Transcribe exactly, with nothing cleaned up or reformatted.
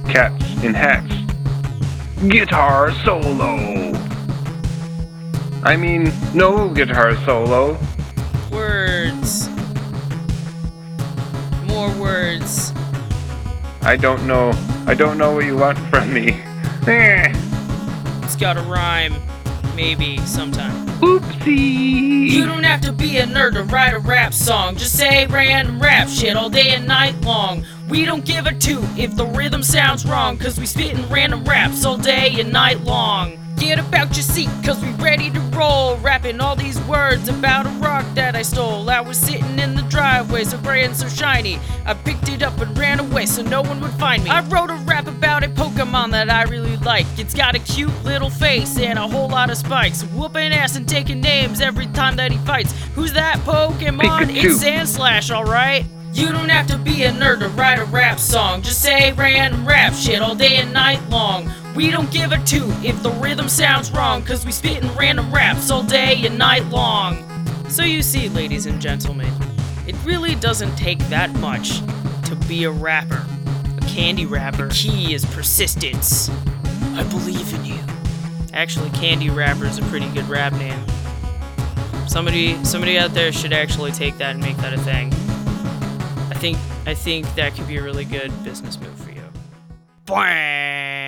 Cats in Hats. Guitar solo. I mean, no guitar solo. Words. More words. I don't know. I don't know what you want from me. Eh. It's gotta rhyme. Maybe sometime. Oopsie. You don't have to be a nerd to write a rap song. Just say random rap shit all day and night long. We don't give a toot if the rhythm sounds wrong, cause we spit in random raps all day and night long. Get about your seat, cause we ready to roll, rapping all these words about a rock that I stole. I was sitting in the driveway, so bright and so shiny. I picked it up and ran away so no one would find me. I wrote a rap about a Pokemon that I really like. It's got a cute little face and a whole lot of spikes, whooping ass and taking names every time that he fights. Who's that Pokemon? Pikachu. It's Sandslash, alright? You don't have to be a nerd to write a rap song. Just say random rap shit all day and night long. We don't give a toot if the rhythm sounds wrong, cause we spit in random raps all day and night long. So you see, ladies and gentlemen, it really doesn't take that much to be a rapper. A candy rapper. The key is persistence. I believe in you. Actually, Candy Rapper is a pretty good rap name. Somebody, somebody out there should actually take that and make that a thing. I think I think that could be a really good business move for you. Bwah!